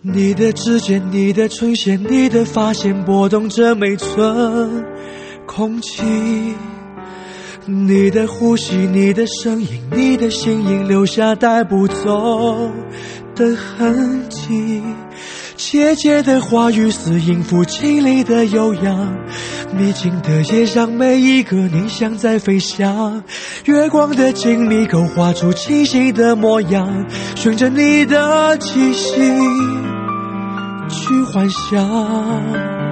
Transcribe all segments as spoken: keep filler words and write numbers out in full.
你的指尖，你的唇线，你的发线拨动着每寸空气，你的呼吸，你的声音，你的心音，留下带不走的痕迹。切切的话语似音符，清丽的悠扬，秘境的夜让每一个你像在飞翔。月光的静谧勾画出清晰的模样，循着你的气息去幻想。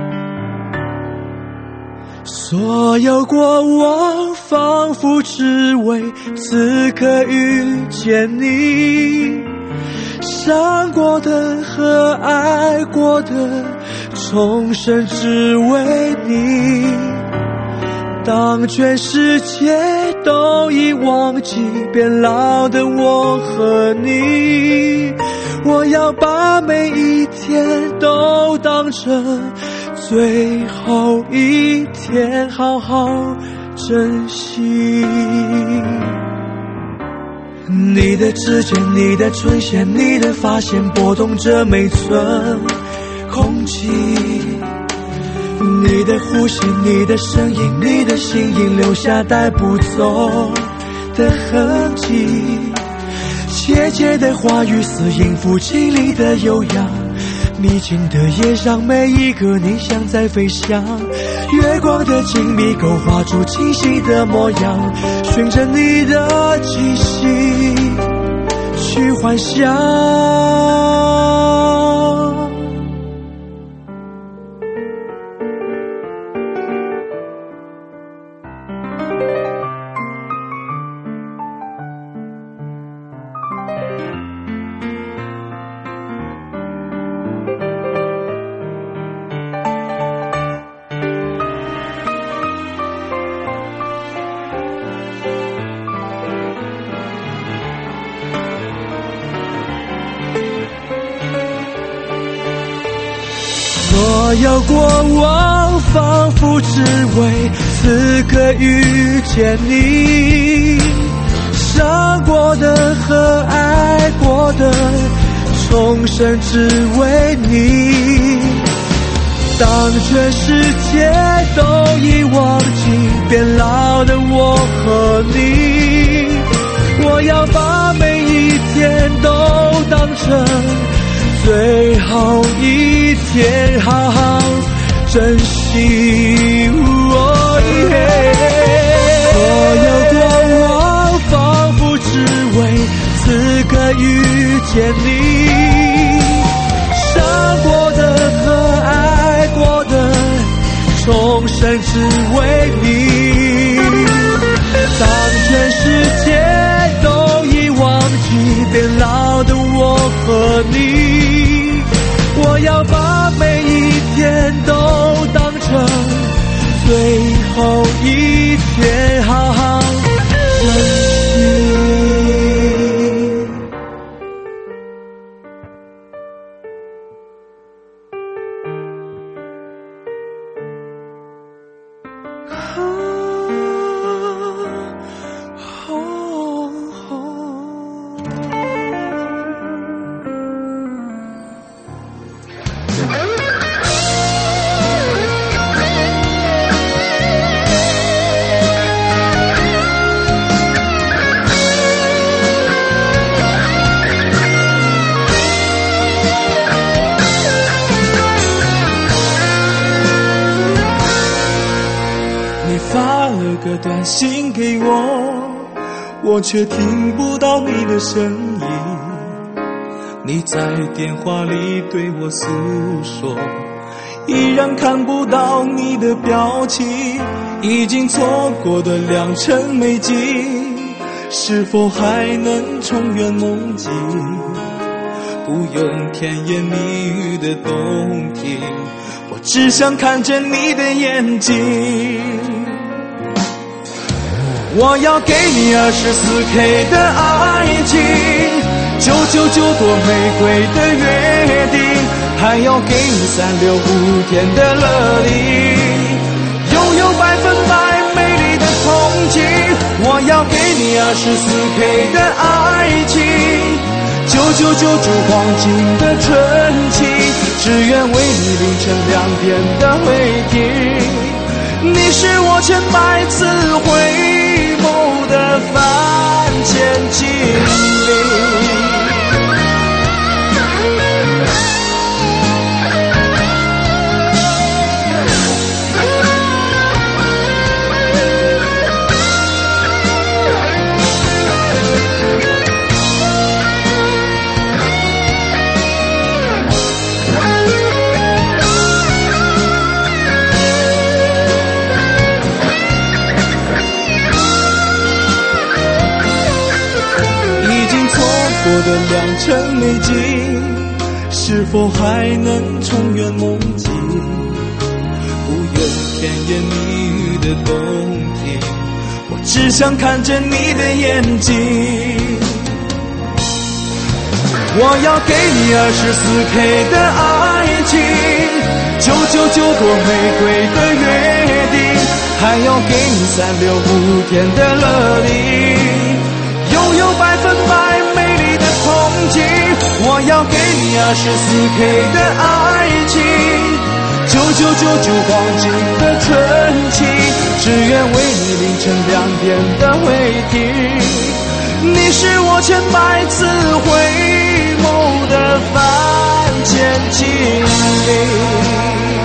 所有过往仿佛只为此刻遇见你，伤过的和爱过的，重生只为你。当全世界都已忘记变老的我和你，我要把每一天都当成最后一天，好好珍惜。你的指尖，你的唇线，你的发线拨动着每寸空气，你的呼吸，你的声音，你的心音，留下带不走的痕迹。切切的话语似音符，清丽的悠扬，秘境的夜让每一个你像在飞翔。月光的静谧勾画出清晰的模样，循着你的气息去幻想。所有过往仿佛只为此刻遇见你，伤过的和爱过的，重生只为你。当全世界都已忘记变老的我和你，我要把每一天都当成最后一天，好好珍惜。哦耶，所有过往仿佛只为此刻遇见你，伤过的和爱过的，重生只为你。当全世界都已忘记变老的我和你，我要把每一天都当成最后一天，好好珍惜。 个短信给我，我却听不到你的声音。你在电话里对我诉说，依然看不到你的表情。已经错过的良辰美景，是否还能重圆梦境？不用甜言蜜语的动听，我只想看着你的眼睛。我要给你二十四 K 的爱情，九九九朵玫瑰的约定，还要给你三六五天的乐龄，拥有百分百美丽的憧憬。我要给你二十四 K 的爱情，九九九九黄金的纯情，只愿为你凌晨两点的会停。你是我千百次回眸的凡间精灵。我的良辰美景，是否还能重圆梦境？不愿甜言蜜语的动听，我只想看着你的眼睛。我要给你二十四 K 的爱情，九九九朵玫瑰的约定，还要给你三六五天的乐龄，拥有百分百我要给你二十四 K 的爱情，九九九九黄金的纯情，只愿为你凌晨两点的会停。你是我千百次回眸的凡间精灵。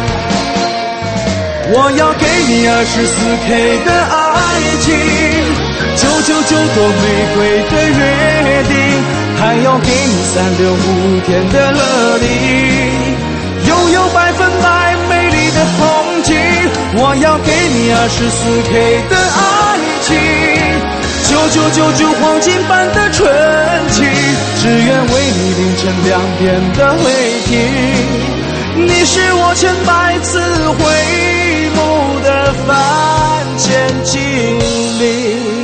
我要给你二十四 K 的爱情，九九九朵玫瑰的约定，还要给你三六五天的乐龄，拥有百分百美丽的风景。我要给你二十四 K 的爱情，九九九九黄金般的纯情，只愿为你凌晨两点的会停。你是我千百次回眸的凡间精灵。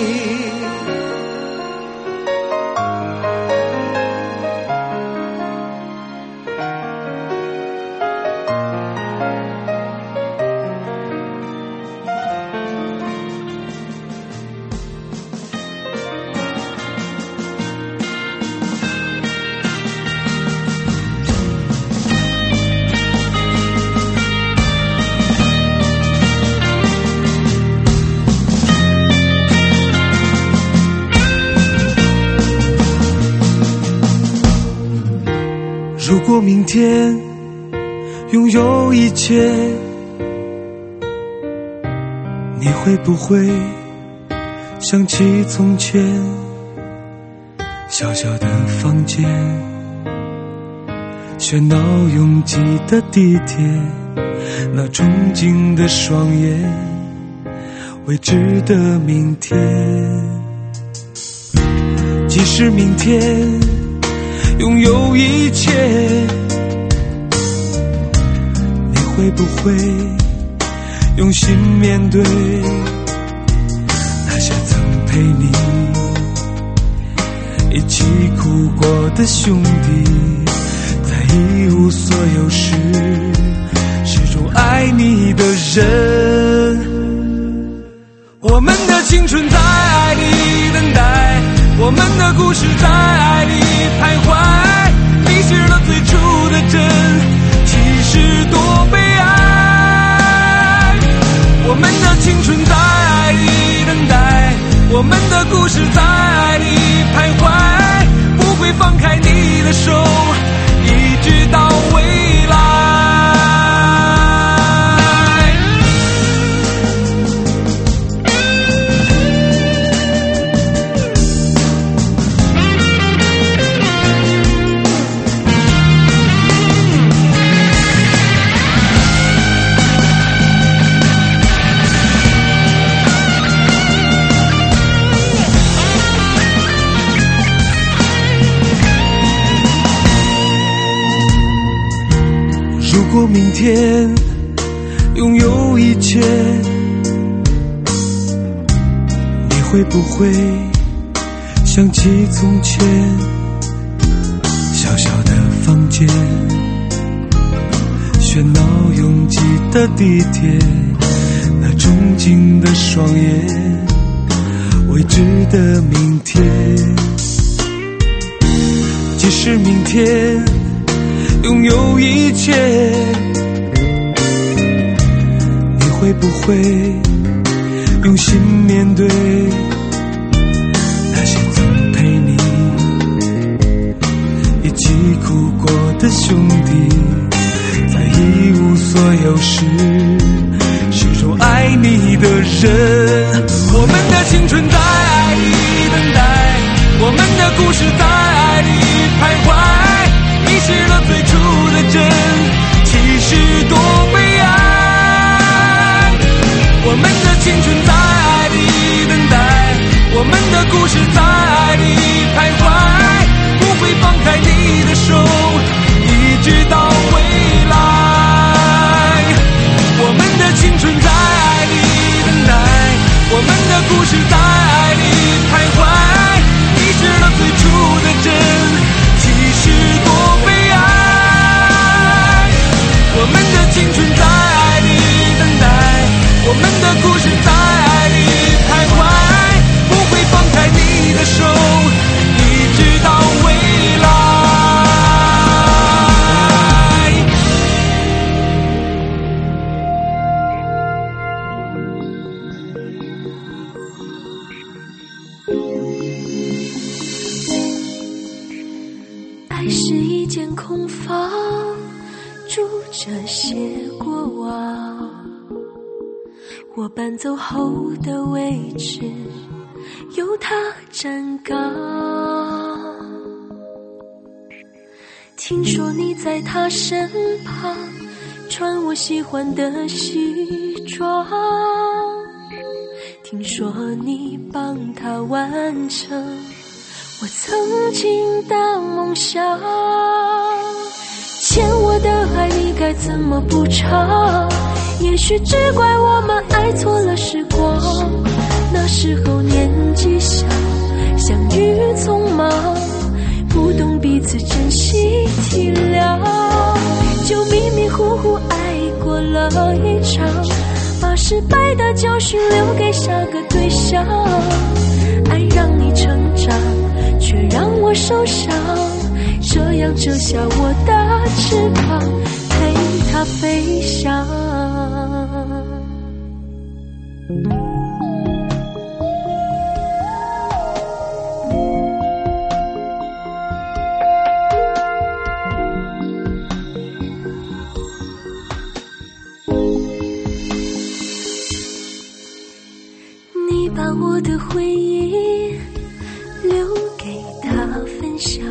如果明天拥有一切，你会不会想起从前小小的房间，喧闹拥挤的地铁，那憧憬的双眼，未知的明天。即使明天拥有一切，你会不会用心面对那些曾陪你一起哭过的兄弟，在一无所有时始终爱你的人。我们的青春在爱里等待，我们的故事在爱里徘徊，迷失了最初的真，其实多悲哀。我们的青春在爱里等待，我们的故事在爱里徘徊，不会放开你的手，一直到未来。如果明天拥有一切，你会不会想起从前小小的房间，喧闹拥挤的地铁，那憧憬的双眼，未知的明天。 即使明天拥有一切，你会不会用心面对那些曾陪你一起哭过的兄弟，在一无所有时始终爱你的人。我们的青春在爱里等待，我们的故事在爱里徘徊，迷失了最初的真，其实多悲哀。我们的青春在爱里等待，我们的故事在爱里徘徊，不会放开你的手，一直到未来。我们的青春在爱里等待，我们的故事在爱里徘徊，迷失了最初的真，其实多悲哀。我们的青春在爱里等待，我们的故事在爱里徘徊，不会放开你的手，一直到未来。 爱是一间空房，住着些过往，我搬走后的位置由他站岗。听说你在他身旁，穿我喜欢的西装，听说你帮他完成我曾经的梦想。欠我的爱你该怎么补偿？也许只怪我们爱错了时光，那时候年纪小，相遇匆忙，不懂彼此珍惜体谅，就迷迷糊糊爱过了一场，把失败的教训留给下个对象。爱让你成长，却让我受伤，这样折下我的翅膀，陪它飞翔。你把我的回忆留给他分享，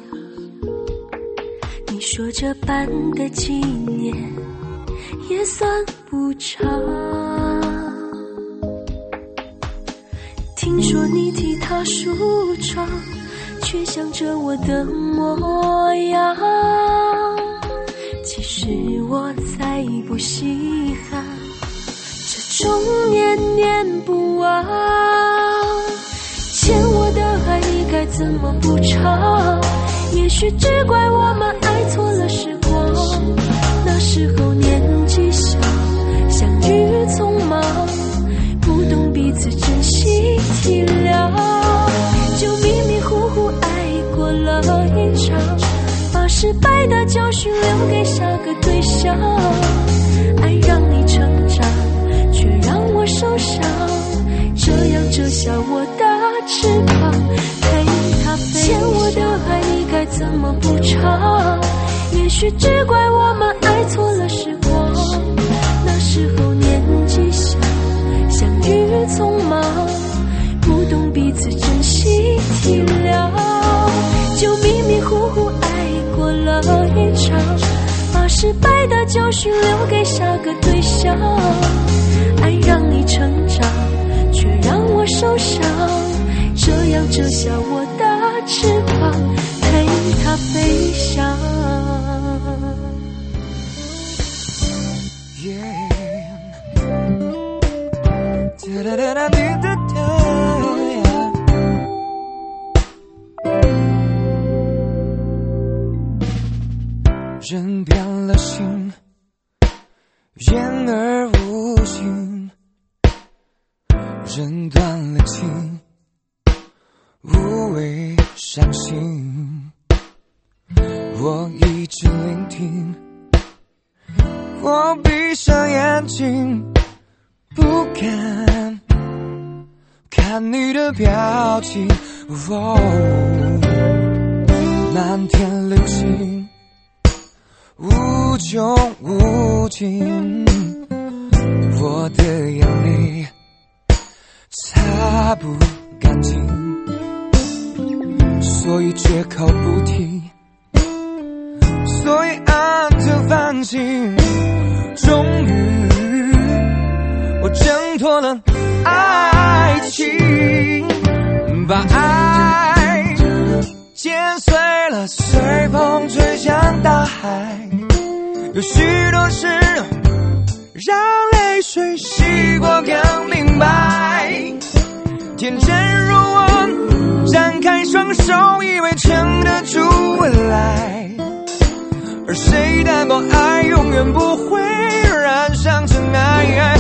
你说这般的纪念也算不长。听说你替他梳妆，却想着我的模样，其实我才不稀罕这种念念不忘。欠我的爱你该怎么补偿？也许只怪我们爱错了时光，那时候年纪小，相遇匆忙，不懂彼此珍惜体谅，就迷迷糊糊爱过了一场，把失败的教训留给下个对象。爱让你成长，却让我受伤，这样折下我的翅膀，陪它飞翔。欠我的爱你该怎么补偿？也许只怪我们爱错了时光，那时候年纪小，相遇匆忙，不懂彼此珍惜体谅，就迷迷糊糊爱过了一场，把失败的教训留给下个对象。爱让你成长，却让我受伤，这样折下我的翅膀，陪它飞翔。 人变了心，言而无信，人断了情，无谓伤心。 我闭上眼睛，不敢看你的表情。哦，漫天流星无穷无尽，我的眼泪擦不干净，所以绝口不提，所以暗自反省。终于我挣脱了爱情，把爱剪碎了，随风吹向大海。有许多事让泪水洗过更明白，天真如我展开双手，以为撑得住未来，而谁担保爱永远不会燃上尘埃。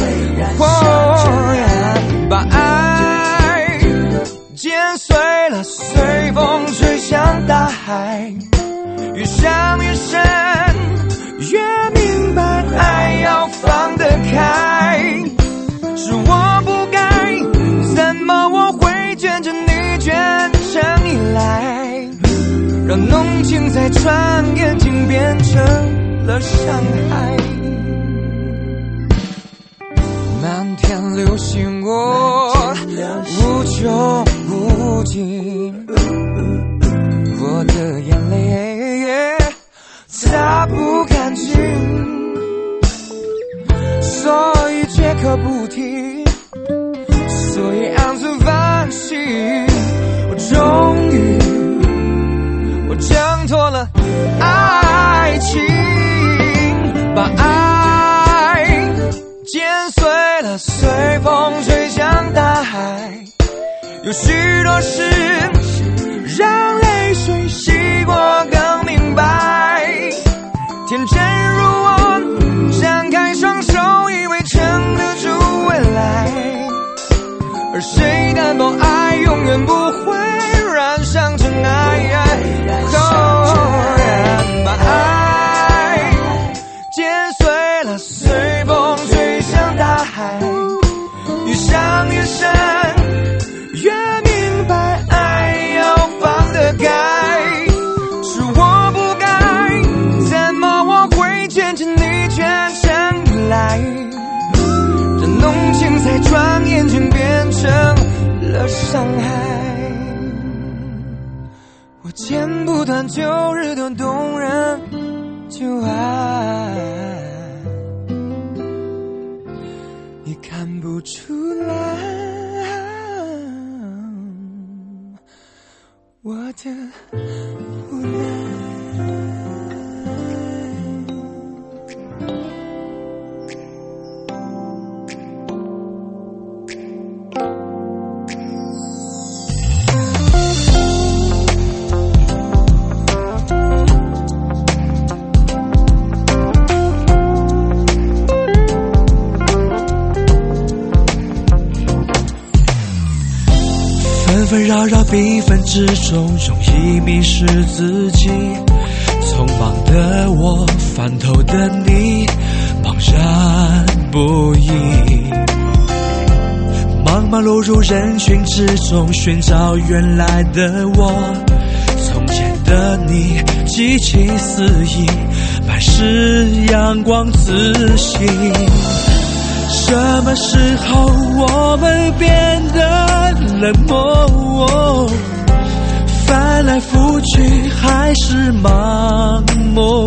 哦，把爱剪碎了，随风吹向大海，越想越深，越明白爱要放得开。是我不该，怎么我会眷着你眷成依赖，让浓情在转眼间变成了伤害。漫天流星，我无穷无尽，我的眼泪擦不干净，所以绝口不提，所以暗自反省。我终于我挣脱了爱情，把爱剪碎了，随风吹向大海。有许多事让泪水洗过更明白，天真如我展开双手，以为撑得住未来，而谁担保爱永远不会燃上尘埃。把爱剪碎了，随风吹向大海，越想越深，越明白爱要放得开。是我不该，怎么我会牵着你全身依赖，这浓情在转眼间变成了伤害。我剪不断旧日的动人旧爱，你看不出来我的无奈。 纷纷扰扰缤纷之中，容易迷失自己。匆忙的我，翻透的你，茫然不已。忙忙碌入人群之中，寻找原来的我。从前的你，激情四溢，百世阳光自信。什么时候我们变得冷漠？翻来覆去还是盲目？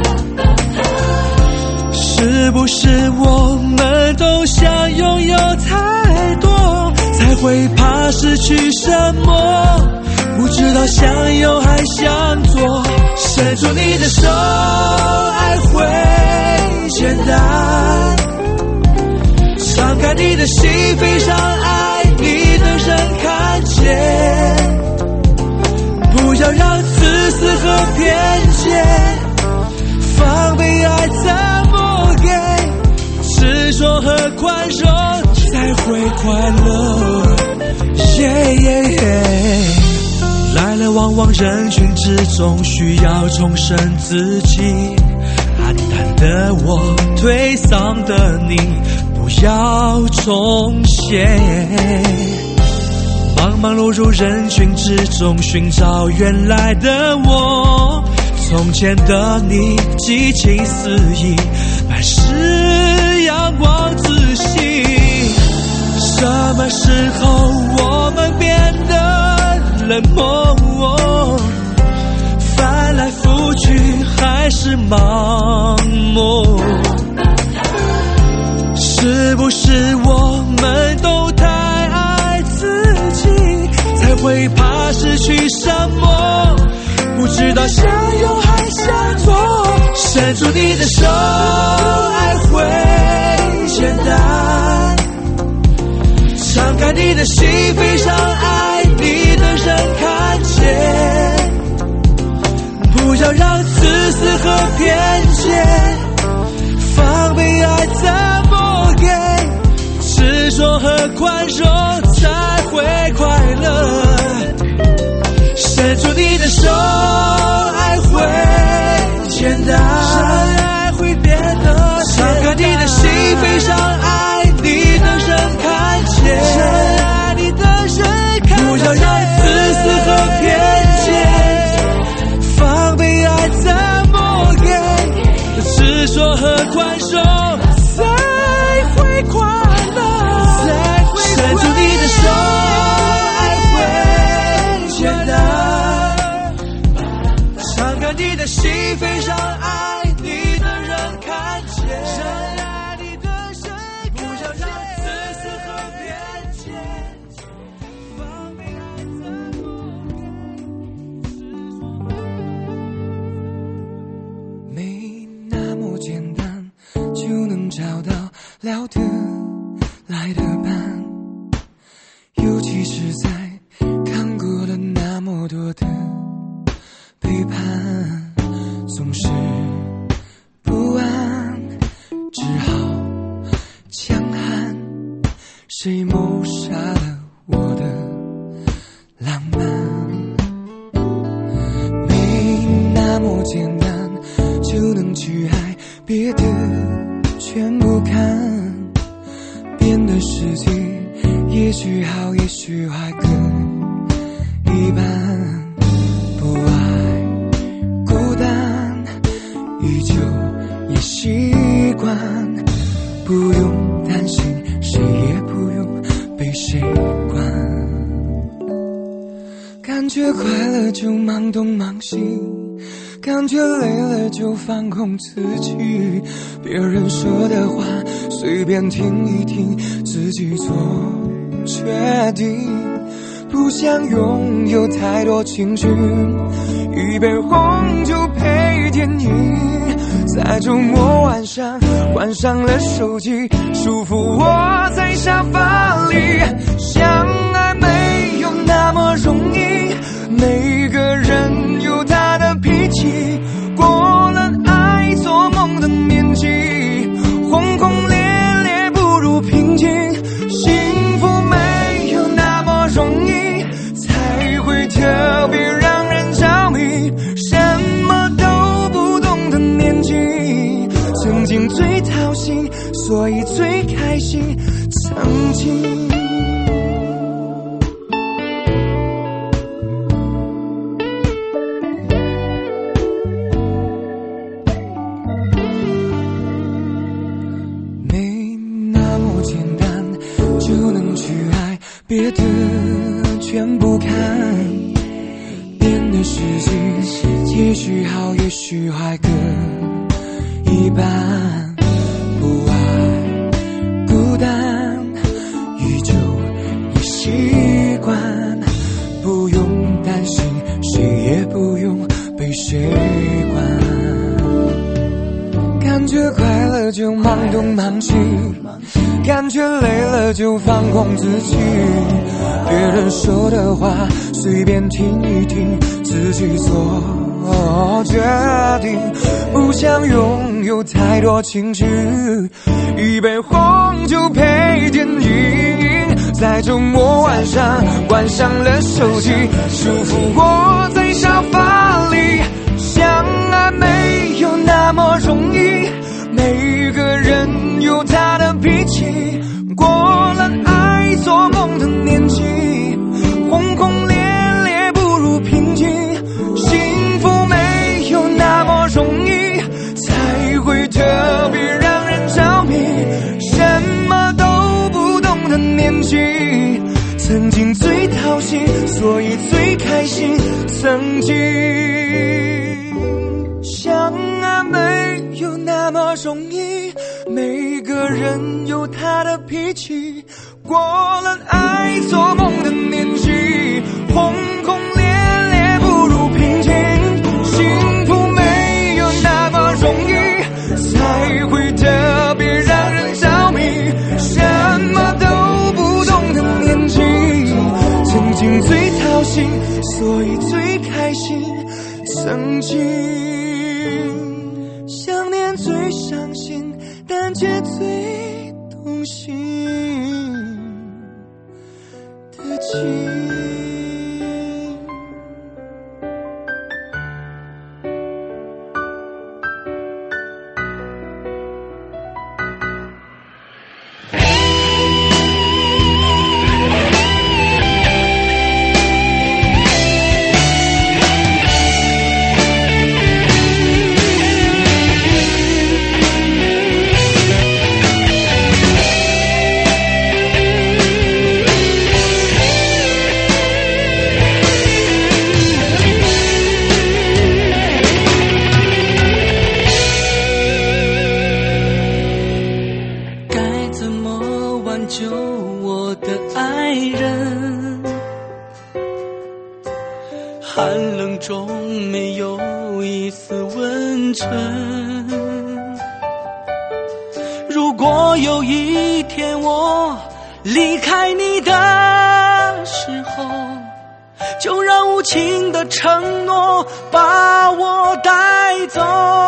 是不是我们都想拥有太多，才会怕失去什么？不知道想有还想做，伸出你的手，爱会简单。敞开你的心扉，让爱你的人看见。不要让自私和偏见放被爱怎么给，执着和宽容才会快乐。yeah, yeah, yeah 来来往往人群之中，需要重生自己，黯淡的我，颓丧的你，不要重现。忙忙碌入人群之中，寻找原来的我。从前的你激情四溢，满是阳光自信。什么时候我们变得冷漠？翻来覆去还是盲目？是不是我们都太爱自己，才会怕失去什么？不知道想有还想做，伸出你的手，爱会简单。敞开你的心扉，让爱你的人看见。不要让自私和偏见放被爱怎么给，执着和宽容才会快乐。伸出你的手，爱会简单，爱会变得敞开你的心扉，让爱你的人看见，爱你的人看见。不要让自私和偏见放被爱怎么给，执着和宽容才会快乐。伸出你的手，爱会简单，敞开你的心扉，让爱你的人看见，爱你的人不要让自私和偏见放被爱怎么给。没那么简单就能找到聊得来的伴，尤其是在看过了那么多的背叛，总是不安，只好强悍。谁谋杀了我的浪漫？没那么简单就能去爱，别的全不看。变的世界也许好也许坏各一半，不爱孤单，依旧也习惯，不用担心，谁也不用被谁管。感觉快乐就忙东忙西，感觉累了就放空自己，别人说的话随便听一听，自己做决定。不想拥有太多情绪，一杯红酒配电影，在周末晚上关上了手机，舒服窝在沙发里。相爱没有那么容易，每个人有他的脾气，过了爱做梦的年纪，轰轰烈烈不如平静。幸福没有那么容易，才会特别让人着迷。什么都不懂的年纪，曾经最掏心，所以最开心。曾经别的全不看，变的世界也许好也许坏各一半，不爱孤单，依旧也习惯，不用担心，谁也不用被谁管。感觉快乐就忙东忙西，感觉累了就放空自己，别人说的话随便听一听，自己做决定。不想拥有太多情绪，一杯红酒配电影，在周末晚上关上了手机，舒服窝在沙发里。相爱没有那么容易， 脾气，过了爱做梦的年纪，轰轰烈烈不如平静，幸福没有那么容易，才会特别让人着迷，什么都不懂的年纪，曾经最掏心，所以最开心，曾经想啊没有那么容易，每个人有他的脾气，过了爱做梦的年纪，轰轰烈烈不如平静，幸福没有那么容易，才会特别让人着迷，什么都不懂的年纪，曾经最掏心，所以最开心，曾经想念最伤心，但却最动心的情。 寒冷中没有一丝温存，如果有一天我离开你的时候，就让无情的承诺把我带走。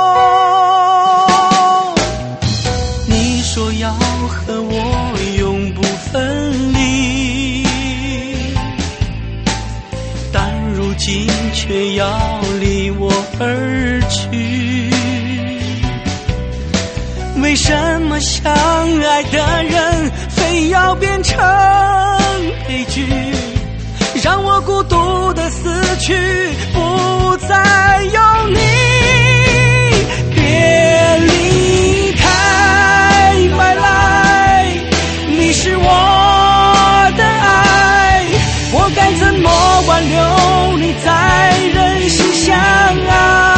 你说要和我永不分离，但如今却要离我而去。为什么相爱的人非要变成悲剧，让我孤独的死去，不再有你。别离开，快来，你是我的爱，我该怎么挽留你再任性相爱。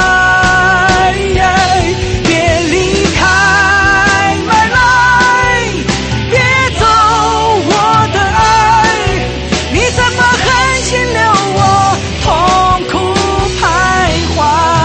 别离开，快来，别走我的爱，你怎么狠心留我痛苦徘徊。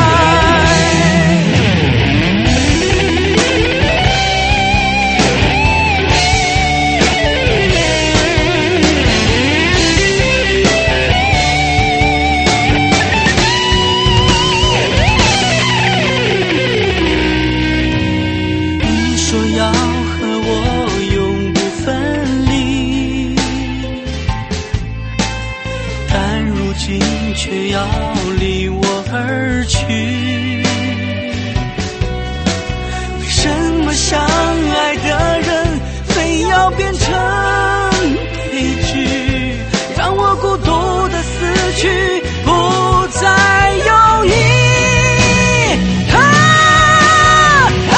你说要和我永不分离，但如今却要离我而去。为什么相爱的人非要变成悲剧，让我孤独的死去，不再有意义。啊啊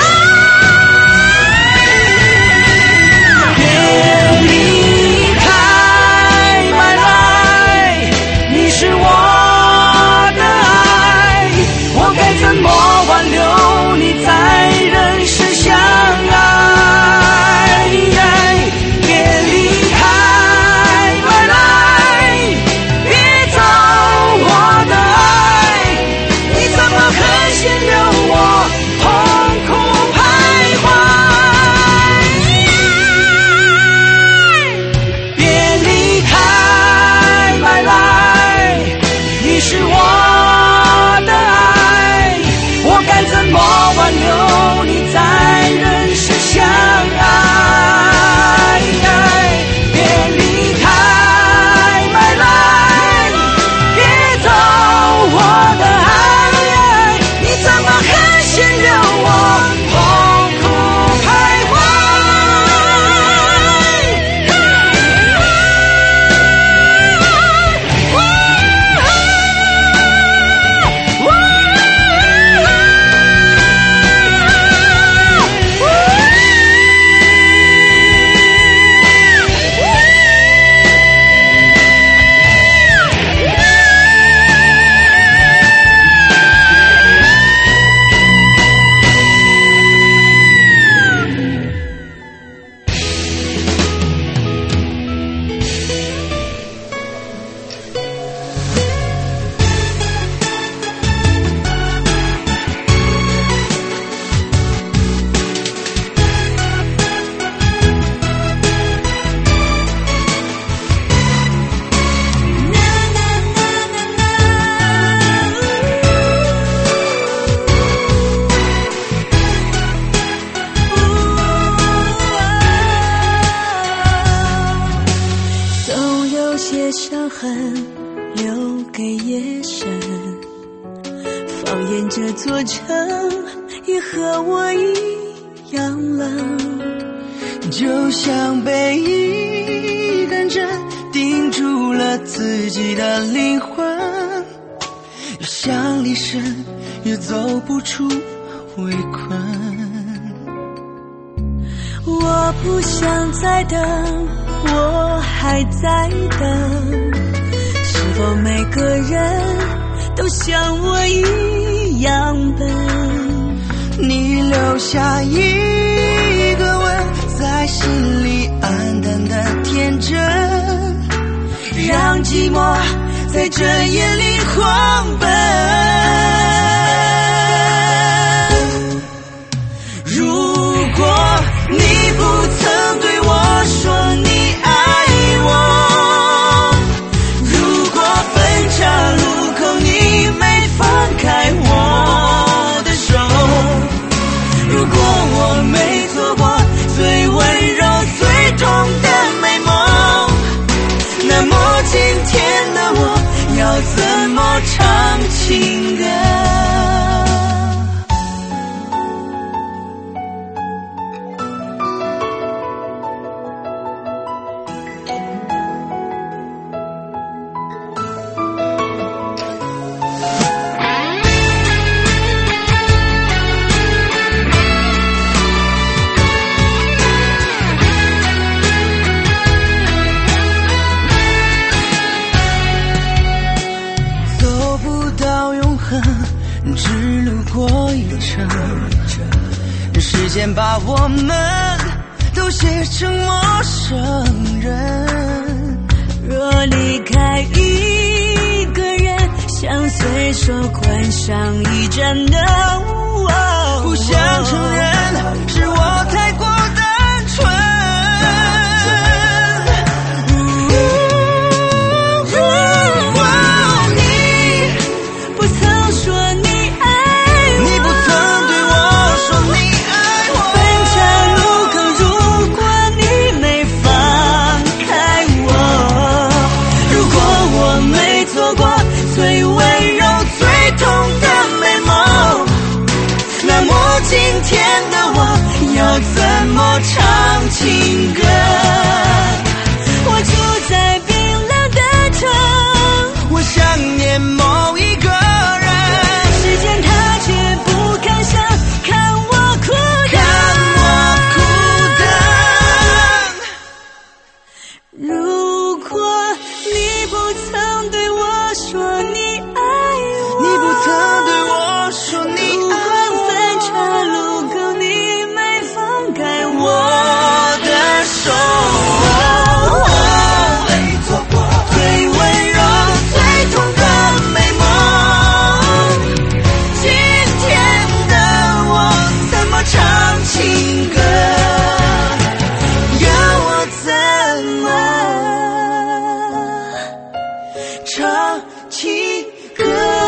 别离开，快来，你是我的爱，我该厌这座城也和我一样冷， 就像被一根针钉住了自己的灵魂，越想离身越走不出围困。 我不想再等，我还在等，是否每个人都像我一样笨？ 你留下一个吻，在心里暗淡的天真，让寂寞在这夜里狂奔。如果你不曾对我说你爱我，如果分岔路口你没放开我的手，如果我没错过最温柔最痛的美梦，那么今天的我要怎么唱情歌？只路过一程，时间把我们都写成陌生人。 若离开一个人，像随手关上一盏灯，哦， 不想承认是我太过单纯。今天的我要怎么唱情歌？ 我住在冰冷的城， 我想念某一个人， 时间它却不肯想看我哭的， 看我哭的。如果你不曾对我说你爱我， 你不曾对我说你爱我，我的手，没错过最温柔最痛的美梦，今天的我怎么唱情歌？要我怎么唱情歌？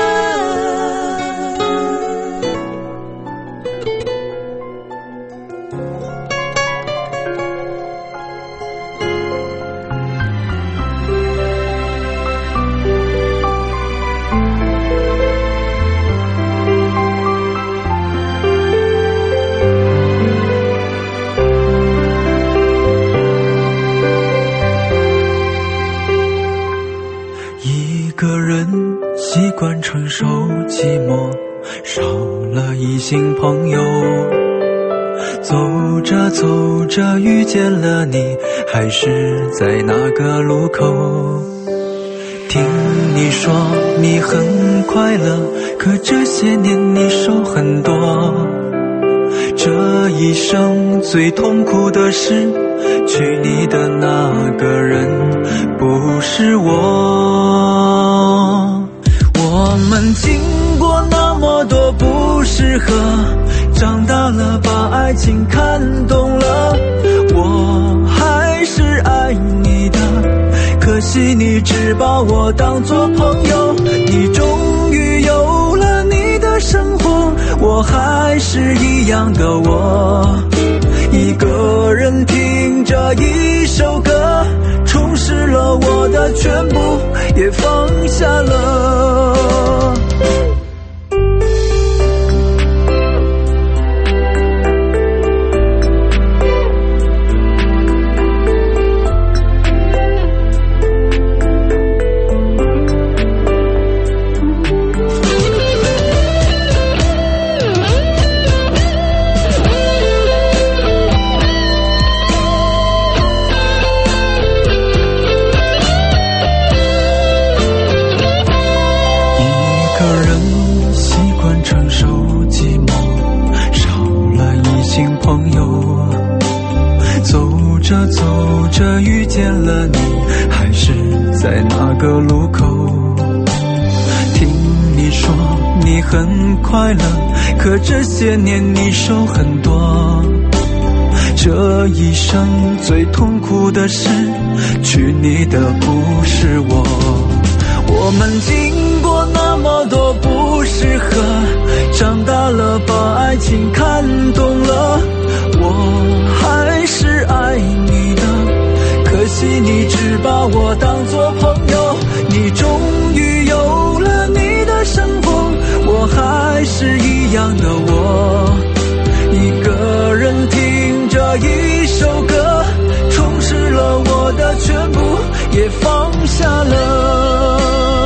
习惯承受寂寞，少了异性朋友。走着走着遇见了你，还是在那个路口。听你说你很快乐，可这些年你瘦很多。这一生最痛苦的事，娶你的那个人不是我。我们经过那么多不适合，长大了把爱情看懂了，我还是爱你的，可惜你只把我当作朋友。你终于有了你的生活，我还是一样的我，一个人听着一首歌，充实了我的全部，也放下了。 着遇见了你，还是在那个路口。听你说你很快乐，可这些年你受很多。这一生最痛苦的事，娶你的不是我。我们经过那么多不适合，长大了把爱情看懂了，我还是爱你的，可惜你只把我当作朋友。你终于有了你的生活，我还是一样的我，一个人听着一首歌，充实了我的全部，也放下了。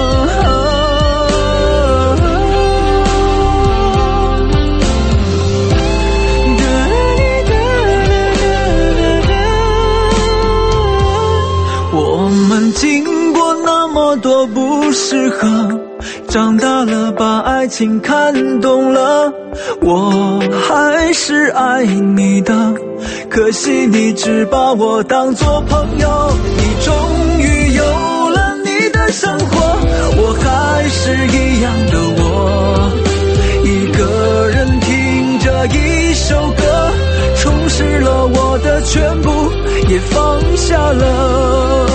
我们经过那么多不适合，长大了把爱情看懂了，我还是爱你的，可惜你只把我当作朋友。你终于有了你的生活，我还是一样的我，一个人听着一首歌，充实了我的全部，也放下了。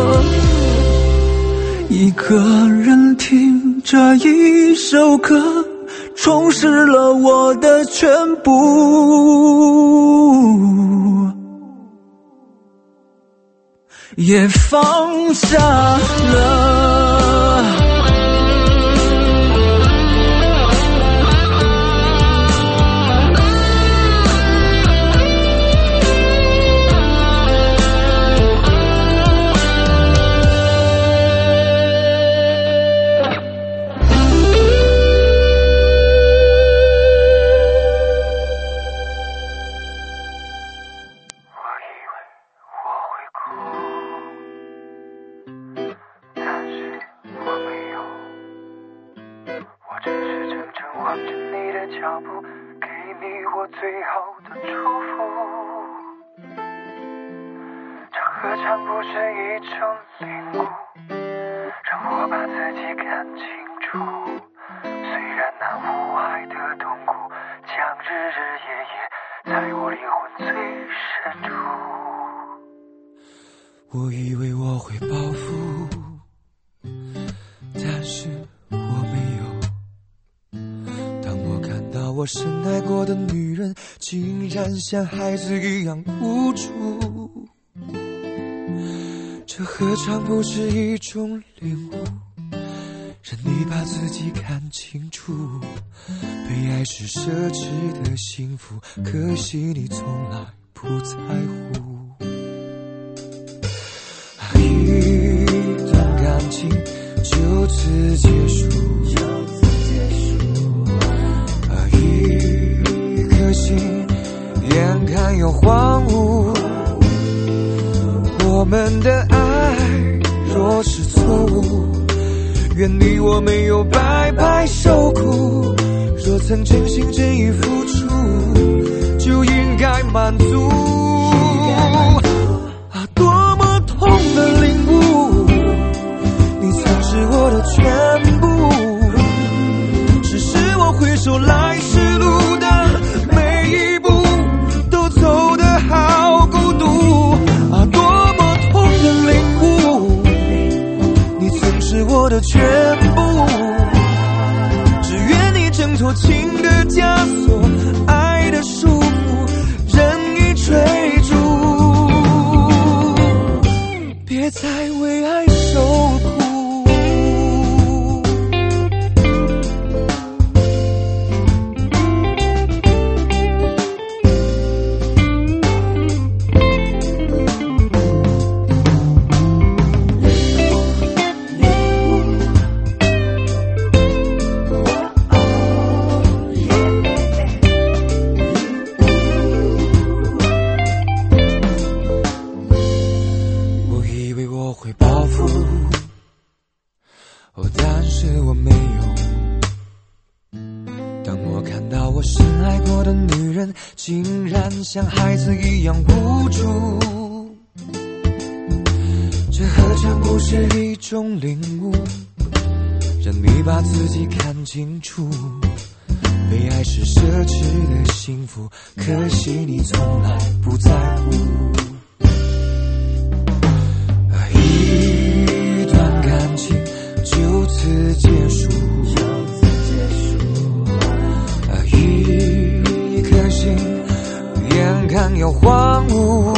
一个人听着一首歌，充实了我的全部，也放下了。 我以为我会报复，但是我没有。当我看到我深爱过的女人竟然像孩子一样无助，这何尝不是一种领悟，让你把自己看清楚。被爱是奢侈的幸福，可惜你从来不在乎。一段感情就此结束，一颗心眼看又荒芜。我们的爱若是错误，愿你我没有白白受苦。若曾真心真意付出，就应该满足。啊，多么痛的领悟，你曾是我的全部。只是我回首来时路的每一步，都走得好孤独。啊，多么痛的领悟，你曾是我的全部。只愿你挣脱情的枷锁，爱的束缚，任意追逐，别再为爱受苦。竟然像孩子一样无助， 这场故事一种领悟，让你把自己看清楚。被爱是奢侈的幸福，可惜你从来不在乎。一段感情就此结束，一颗心眼看要荒芜。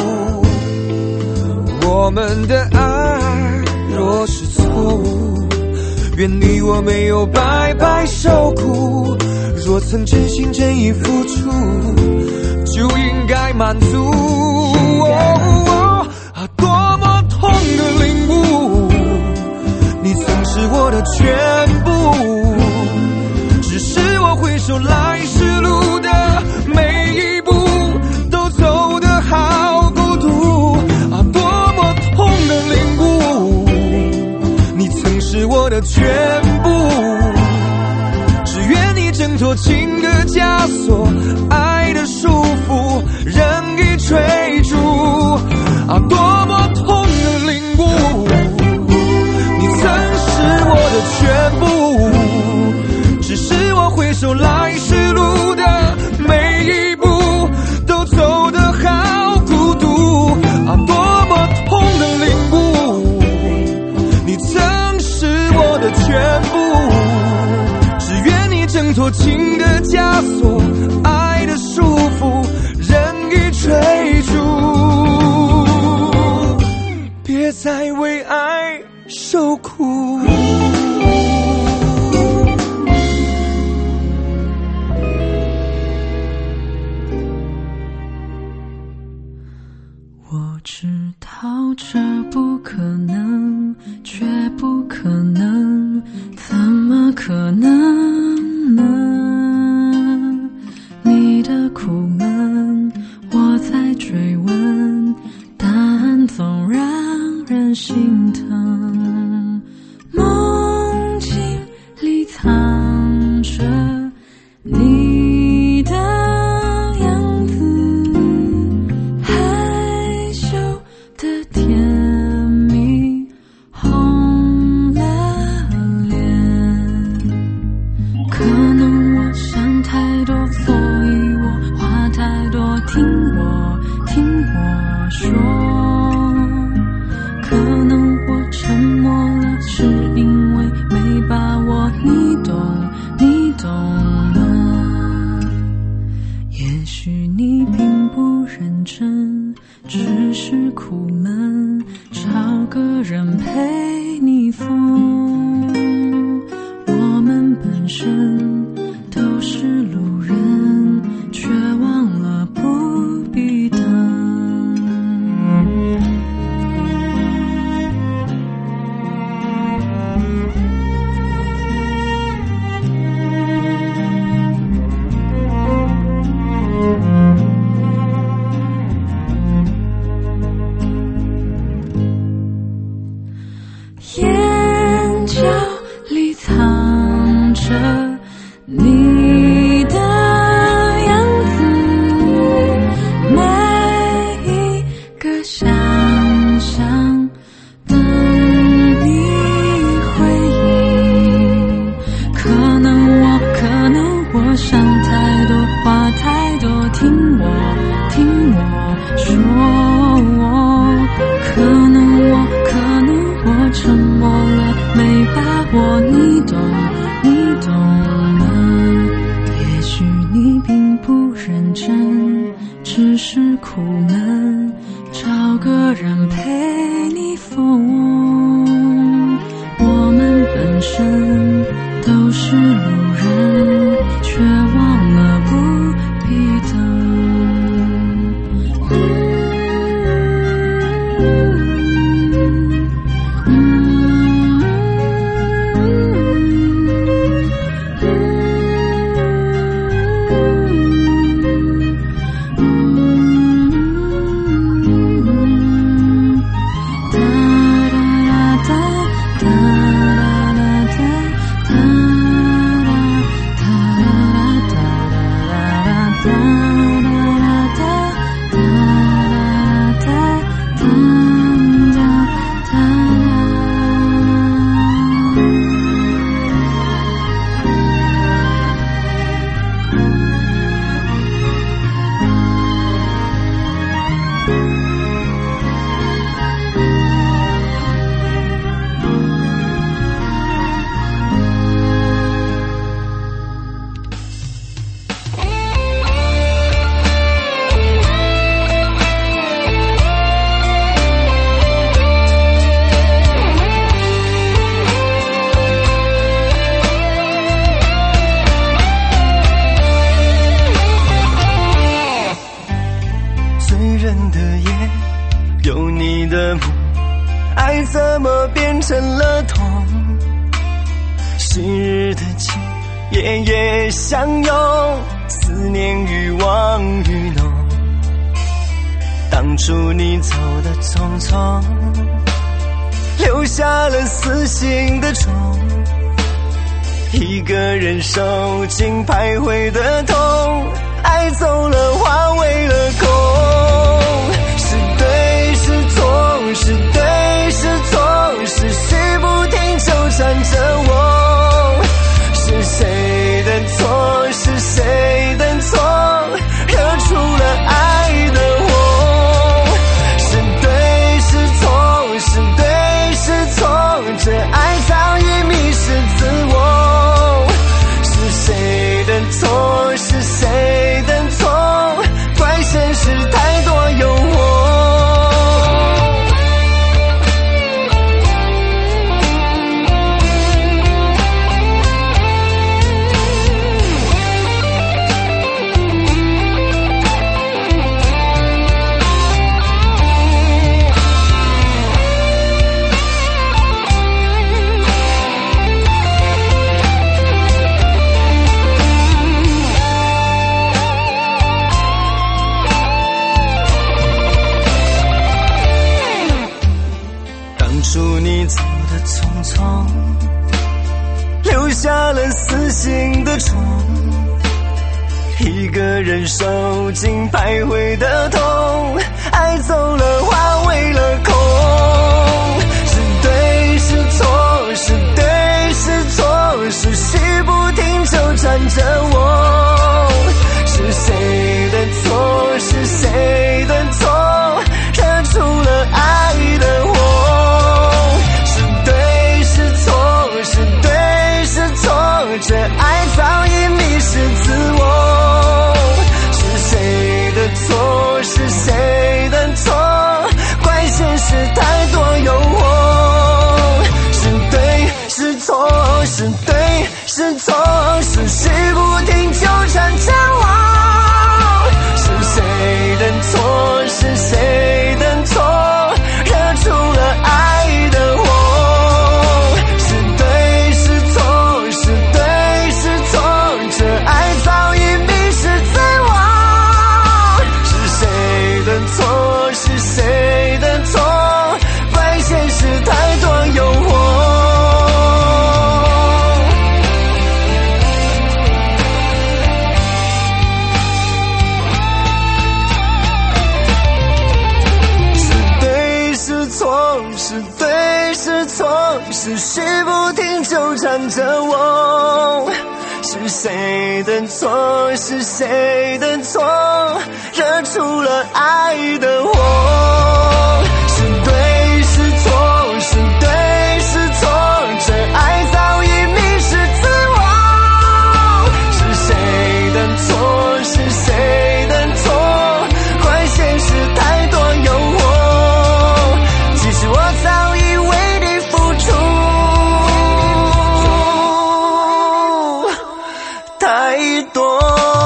我们的爱若是错误，愿你我没有白白受苦。若曾真心真意付出，就应该满足。哦哦啊，多么痛的领悟，你曾是我的全部，只是我回首来时路的每一步都走得好孤独。啊，多么痛的领悟，你曾是我的全部，只愿你挣脱情的枷锁，爱的束缚任意追逐。啊，多么痛的领悟，你曾是我的全部，只是我回首来时路的每一步都走得好孤独。啊，多么痛的领悟，你曾是我的全部，只愿你挣脱情的枷锁，爱的束缚任意追逐。别再为爱受苦。 我知道这不可能，却不可能，怎么可能呢？你的苦闷，我在追问，答案总让人心疼。梦境里藏着你的样子，害羞的甜蜜红了脸。可能我想太多，所以我话太多，听我听我说。可能我沉默了，是因为没把握，你懂你懂吗？也许你并不认真，只是苦闷，找个人陪你疯。我们本身都是路人，却忘了不必等。眼角里藏着你的样子，每一个想象等你回应。可能我可能我想太多，话太多，听我听我说。可能我可能我沉默了，没把握，你懂你懂吗？也许你并不认真，只是苦闷，找个人陪你疯。我们本身都是路人，却忘了不必等。 成了痛，昔日的情夜夜相拥，思念愈往愈浓。当初你走的匆匆，留下了死心的虫，一个人受尽徘徊的痛，爱走了化为了空。是对是错，是对是错，是虚不停纠缠着我。是谁的错，是谁的错，惹出了爱的祸。是对是错，是对是错，这爱早已迷失自我。是谁的错，是谁的错，怪现实太多诱惑。你走的匆匆，留下了死心的虫，一个人受尽徘徊的痛，爱走了化为了空。是对是错，是对是错，是虚不停纠缠着我。是谁的错，是谁的错，惹出了爱的祸。这爱早已迷失自我。是谁的错，是谁的错，怪现实太多诱惑。是对是错，是对是错，是虚不停纠缠着我。是谁的错，是谁的错，惹出了爱的祸。是虚不停纠缠着我。是谁的错，是谁的错，惹出了爱的祸。是对是错，是对是错，这爱早已迷失自我。是谁的错，是谁的错，怪现实太多诱惑。其实我早已为你付出太多。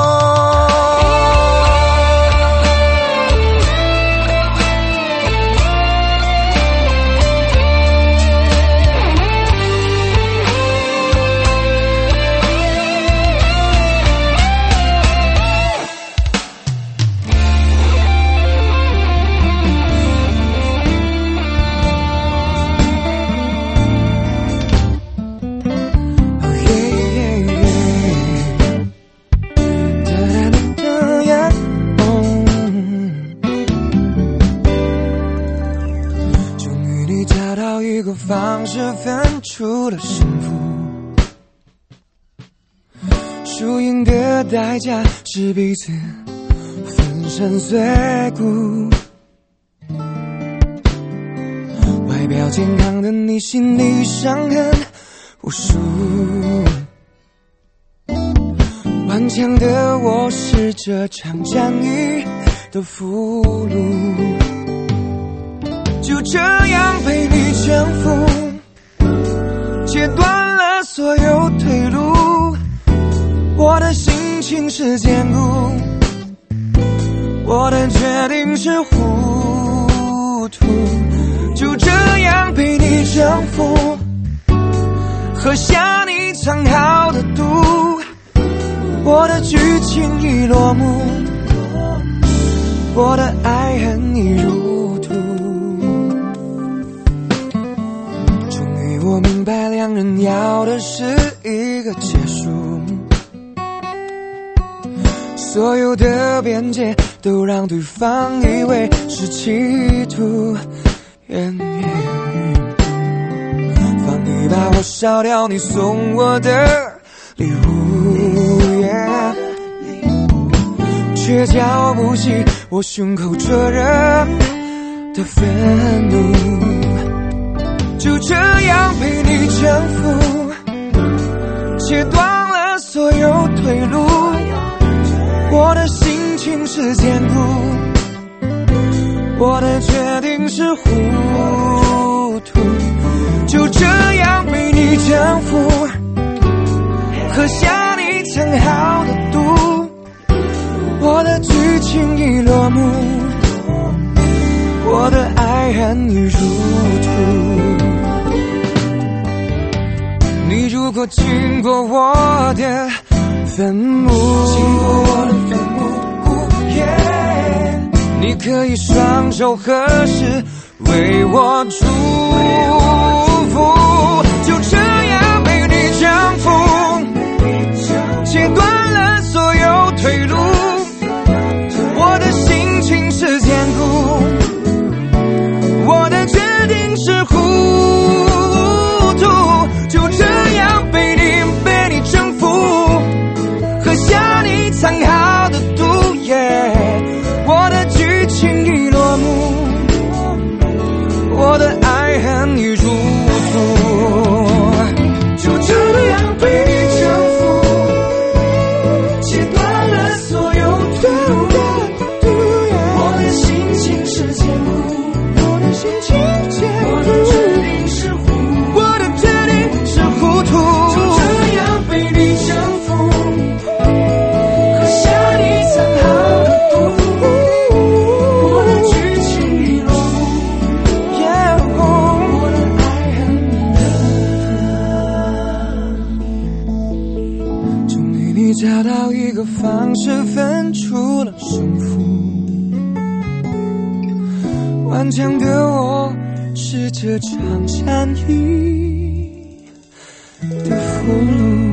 方式分出了胜负，输赢的代价是彼此粉身碎骨。外表健康的你，心里伤痕无数。顽强的我是这场战役的俘虏。就这样被你征服，切断了所有退路。我的心情是坚固，我的决定是糊涂。 就这样被你征服，喝下你藏好的毒，我的剧情已落幕，我的爱恨已入土。终于我明白，两人要的是一个结束，所有的边界都让对方以为是企图，言言语语，放你把我烧掉你送我的礼物， yeah， 却浇不熄我胸口灼热的愤怒，就这样被你征服，切断了所有退路，我的心情是坚固，我的决定是糊涂，就这样被你征服，喝下你藏好的毒，我的剧情已落幕，我的爱恨已入土。你如果经过我的坟墓，经过我的坟墓， yeah， 你可以双手合十为我祝福，就这样被你征服，切断了所有退路，我的心情是坚固，我的决定是糊涂，就这样被你被你征服，喝下你藏好的毒， yeah， 我的剧情已落幕，我的爱恨已入土，就这样被你征服，切断了所有退路，我的心情是坚固，我的心情坚固，我的决定是糊，我的决定是糊涂，就这样被你征服，喝下你藏好的毒，我的剧情已落幕， yeah， 我的爱恨已入土。终于你找到一个方式分出了胜负，顽强的我是这场战役的俘虏。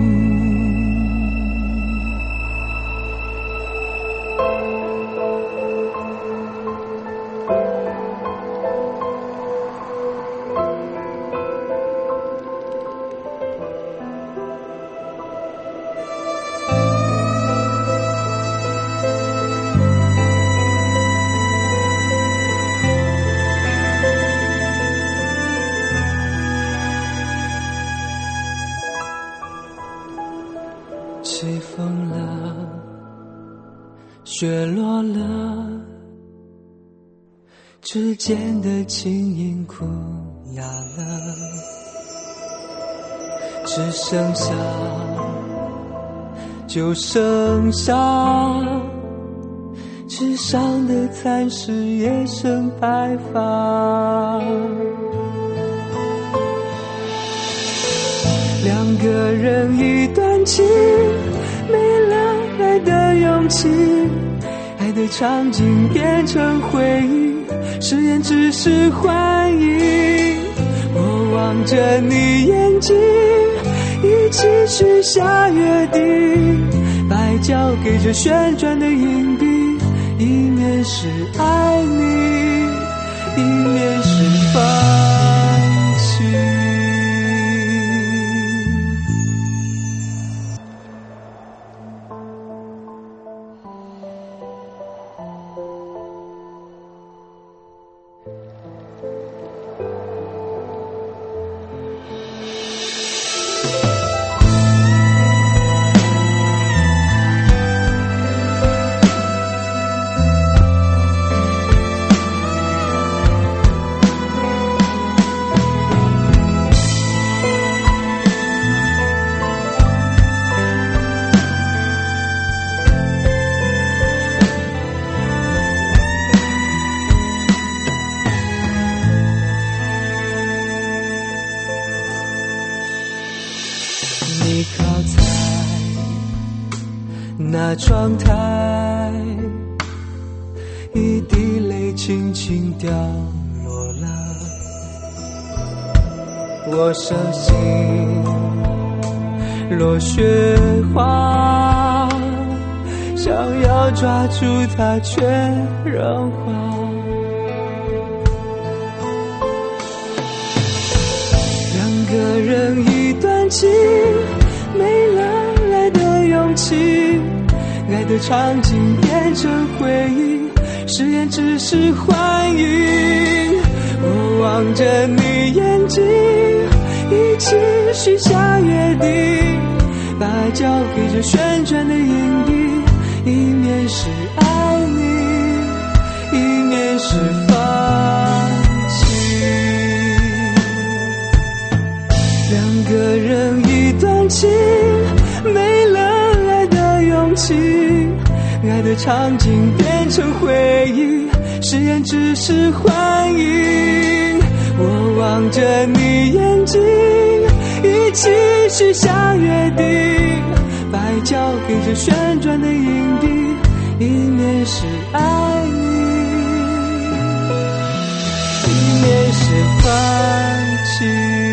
起风了，雪落了，指尖的轻音哭哑了，只剩下，就剩下，纸上的残是也剩白发。两个人一段情，没了爱的勇气，爱的场景变成回忆，誓言只是幻影。我望着你眼睛，一起许下约定，白胶给这旋转的硬币，一面是爱你，一面是放弃。 那窗台，一滴泪轻轻掉落了。我手心落雪花，想要抓住它却融化。两个人一段情，没了爱的勇气，爱的场景变成回忆，誓言只是幻影。我望着你眼睛，一起许下约定，把交给这旋转的影帝，一面是爱你，一面是放弃。两个人一段情，没了爱的勇气，爱的场景变成回忆，誓言只是幻影。我望着你眼睛，一起许下约定，把爱交给这旋转的影帝，一面是爱你，一面是放弃。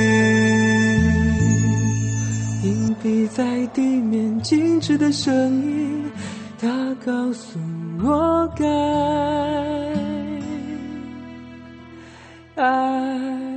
硬币在地面静止的声音，它告诉我该爱